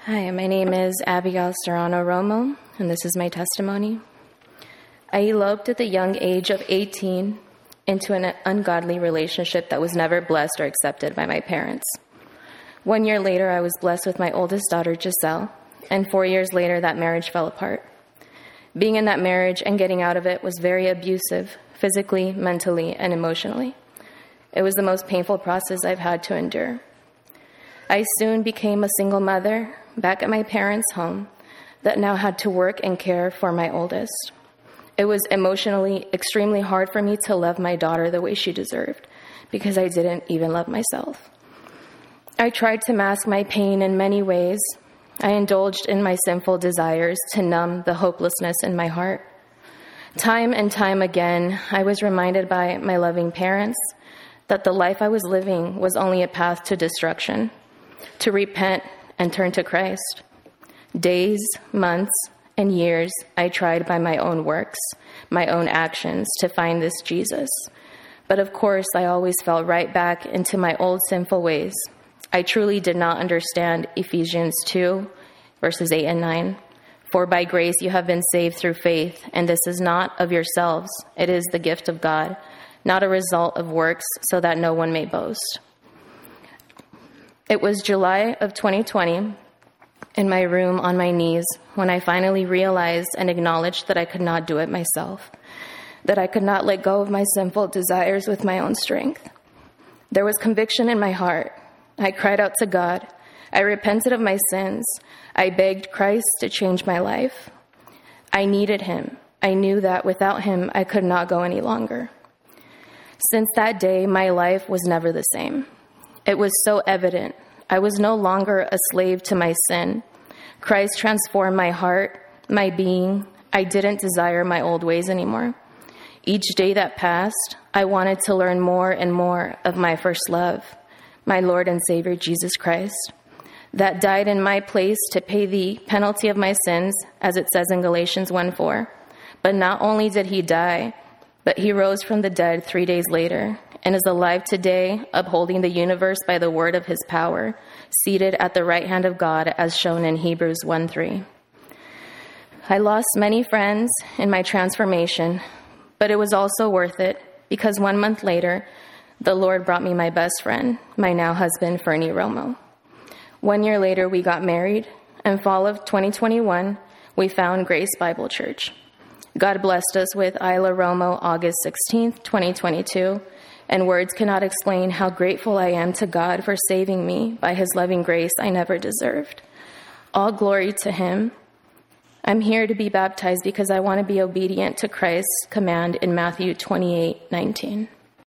Hi, my name is Abigail Serrano Romo, and this is my testimony. I eloped at the young age of 18 into an ungodly relationship that was never blessed or accepted by my parents. 1 year later, I was blessed with my oldest daughter, Giselle, and 4 years later, that marriage fell apart. Being in that marriage and getting out of it was very abusive, physically, mentally, and emotionally. It was the most painful process I've had to endure. I soon became a single mother back at my parents' home that now had to work and care for my oldest. It was emotionally extremely hard for me to love my daughter the way she deserved because I didn't even love myself. I tried to mask my pain in many ways. I indulged in my sinful desires to numb the hopelessness in my heart. Time and time again, I was reminded by my loving parents that the life I was living was only a path to destruction, to repent and turn to Christ. Days, months, and years, I tried by my own works, my own actions, to find this Jesus. But of course, I always fell right back into my old sinful ways. I truly did not understand Ephesians 2, verses 8 and 9. For by grace you have been saved through faith, and this is not of yourselves. It is the gift of God, not a result of works, so that no one may boast. It was July of 2020, in my room on my knees, when I finally realized and acknowledged that I could not do it myself, that I could not let go of my sinful desires with my own strength. There was conviction in my heart. I cried out to God. I repented of my sins. I begged Christ to change my life. I needed him. I knew that without him, I could not go any longer. Since that day, my life was never the same. It was so evident. I was no longer a slave to my sin. Christ transformed my heart, my being. I didn't desire my old ways anymore. Each day that passed, I wanted to learn more and more of my first love, my Lord and Savior, Jesus Christ, that died in my place to pay the penalty of my sins, as it says in Galatians 1:4. But not only did he die, but he rose from the dead 3 days later and is alive today, upholding the universe by the word of his power, seated at the right hand of God, as shown in Hebrews 1:3. I lost many friends in my transformation, but it was also worth it because 1 month later, the Lord brought me my best friend, my now husband, Fernie Romo. 1 year later, we got married, and fall of 2021, we found Grace Bible Church. God blessed us with Isla Romo August 16th, 2022, and words cannot explain how grateful I am to God for saving me by his loving grace I never deserved. All glory to him. I'm here to be baptized because I want to be obedient to Christ's command in Matthew 28:19.